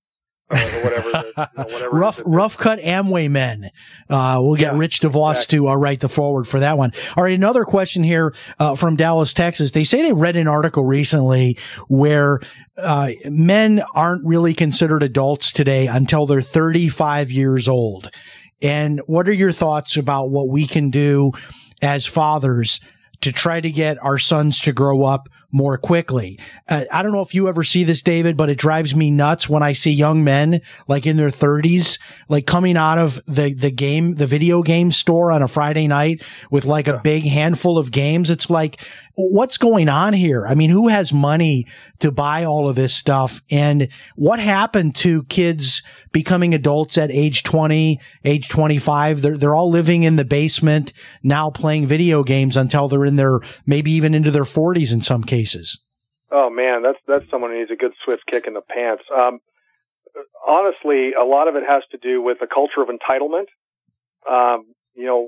or whatever. The, you know, whatever rough, rough cut Amway men. Uh, we'll get yeah, Rich DeVos exactly. to uh, write the forward for that one. All right. Another question here uh, from Dallas, Texas. They say they read an article recently where uh, men aren't really considered adults today until they're thirty-five years old. And what are your thoughts about what we can do as fathers to try to get our sons to grow up more quickly? Uh, I don't know if you ever see this, David, but it drives me nuts when I see young men like in their thirties, like coming out of the, the game, the video game store on a Friday night with like a big handful of games. It's like, what's going on here? I mean, who has money to buy all of this stuff? And what happened to kids becoming adults at age twenty, age twenty-five? They're, they're all living in the basement now playing video games until they're in their, maybe even into their forties in some cases. Oh man, that's, that's someone who needs a good swift kick in the pants. Um, honestly, a lot of it has to do with a culture of entitlement. Um, you know,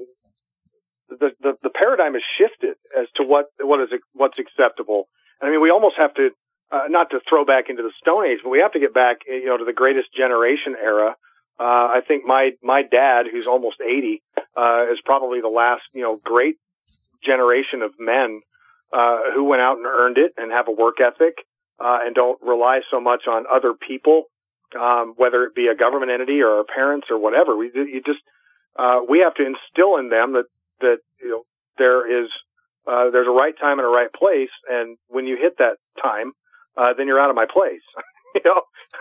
The, the the paradigm has shifted as to what what is what's acceptable. I mean, we almost have to uh, not to throw back into the Stone Age, but we have to get back, you know, to the Greatest Generation era. Uh, I think my my dad, who's almost eighty, uh, is probably the last, you know, great generation of men uh, who went out and earned it and have a work ethic uh, and don't rely so much on other people, um, whether it be a government entity or our parents or whatever. We you just uh, we have to instill in them that. that, you know, there is, uh, there's a right time and a right place. And when you hit that time, uh, then you're out of my place, you know,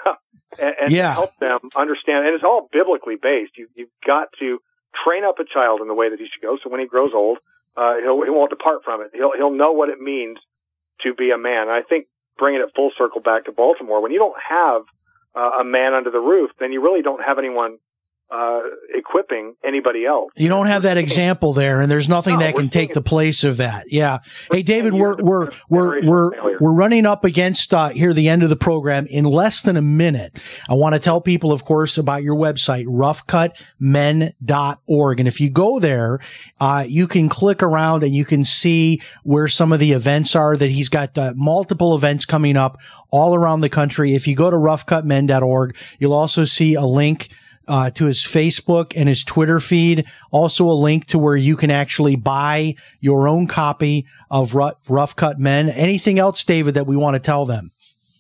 and, and yeah. help them understand. And it's all biblically based. You, you've got to train up a child in the way that he should go. So when he grows old, uh, he'll, he won't depart from it. He'll, he'll know what it means to be a man. And I think bringing it full circle back to Baltimore, when you don't have uh, a man under the roof, then you really don't have anyone Uh, equipping anybody else. You don't have that example there, and there's nothing no, that can take the place of that. Yeah. Hey, David, we're we're we're we're we're running up against uh, here the end of the program in less than a minute. I want to tell people, of course, about your website, rough cut men dot org, and if you go there, uh, you can click around and you can see where some of the events are. That he's got uh, multiple events coming up all around the country. If you go to rough cut men dot org, you'll also see a link Uh, to his Facebook and his Twitter feed. Also a link to where you can actually buy your own copy of Rough, Rough Cut Men. Anything else, David, that we want to tell them?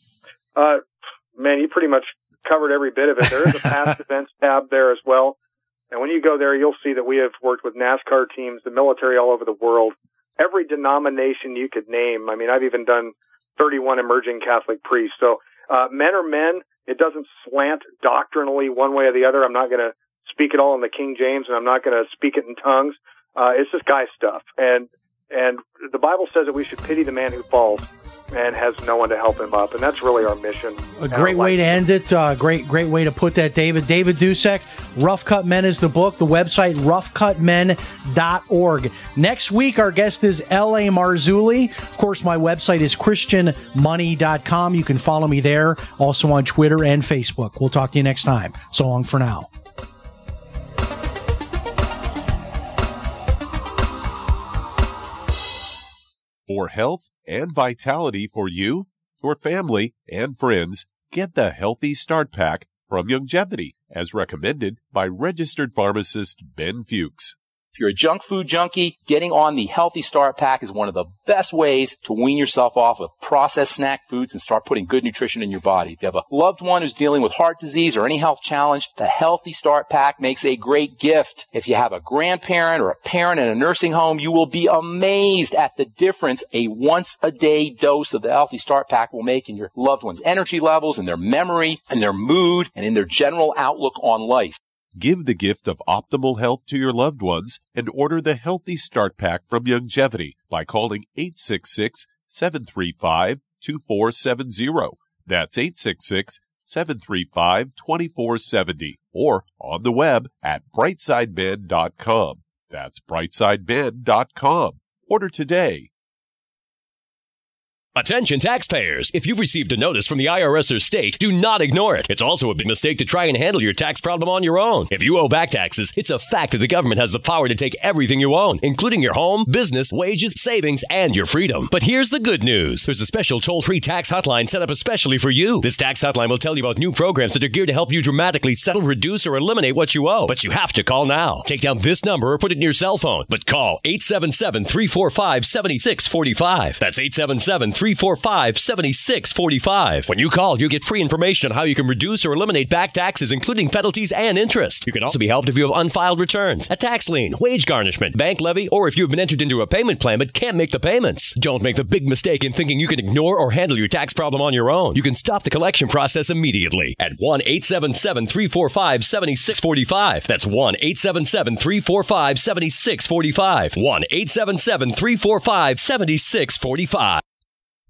Uh, man, you pretty much covered every bit of it. There is a past events tab there as well. And when you go there, you'll see that we have worked with NASCAR teams, the military all over the world, every denomination you could name. I mean, I've even done thirty-one emerging Catholic priests. So, uh, men are men. It doesn't slant doctrinally one way or the other. I'm not going to speak it all in the King James, and I'm not going to speak it in tongues. Uh, it's just guy stuff. And and the Bible says that we should pity the man who falls and has no one to help him up. And that's really our mission. A great way to end it. Uh, great, great way to put that, David. David Dusek, Rough Cut Men is the book. The website, rough cut men dot org. Next week, our guest is L A Marzulli. Of course, my website is christian money dot com. You can follow me there, also on Twitter and Facebook. We'll talk to you next time. So long for now. For health and vitality for you, your family, and friends, get the Healthy Start Pack from Youngevity, as recommended by registered pharmacist Ben Fuchs. If you're a junk food junkie, getting on the Healthy Start Pack is one of the best ways to wean yourself off of processed snack foods and start putting good nutrition in your body. If you have a loved one who's dealing with heart disease or any health challenge, the Healthy Start Pack makes a great gift. If you have a grandparent or a parent in a nursing home, you will be amazed at the difference a once-a-day dose of the Healthy Start Pack will make in your loved one's energy levels, in their memory, in their mood, and in their general outlook on life. Give the gift of optimal health to your loved ones and order the Healthy Start Pack from Youngevity by calling eight six six, seven three five, two four seven zero. That's eight six six, seven three five, two four seven zero or on the web at brightside men dot com. That's brightside men dot com. Order today. Attention taxpayers. If you've received a notice from the I R S or state, do not ignore it. It's also a big mistake to try and handle your tax problem on your own. If you owe back taxes, it's a fact that the government has the power to take everything you own, including your home, business, wages, savings, and your freedom. But here's the good news. There's a special toll-free tax hotline set up especially for you. This tax hotline will tell you about new programs that are geared to help you dramatically settle, reduce, or eliminate what you owe. But you have to call now. Take down this number or put it in your cell phone. But call eight seven seven, three four five, seven six four five. That's eight seven seven, three four five, seven six four five. When you call, you'll get free information on how you can reduce or eliminate back taxes, including penalties and interest. You can also be helped if you have unfiled returns, a tax lien, wage garnishment, bank levy, or if you've been entered into a payment plan but can't make the payments. Don't make the big mistake in thinking you can ignore or handle your tax problem on your own. You can stop the collection process immediately at one eight seven seven, three four five, seven six four five. That's one eight seven seven, three four five, seven six four five. one eight seven seven, three four five, seven six four five.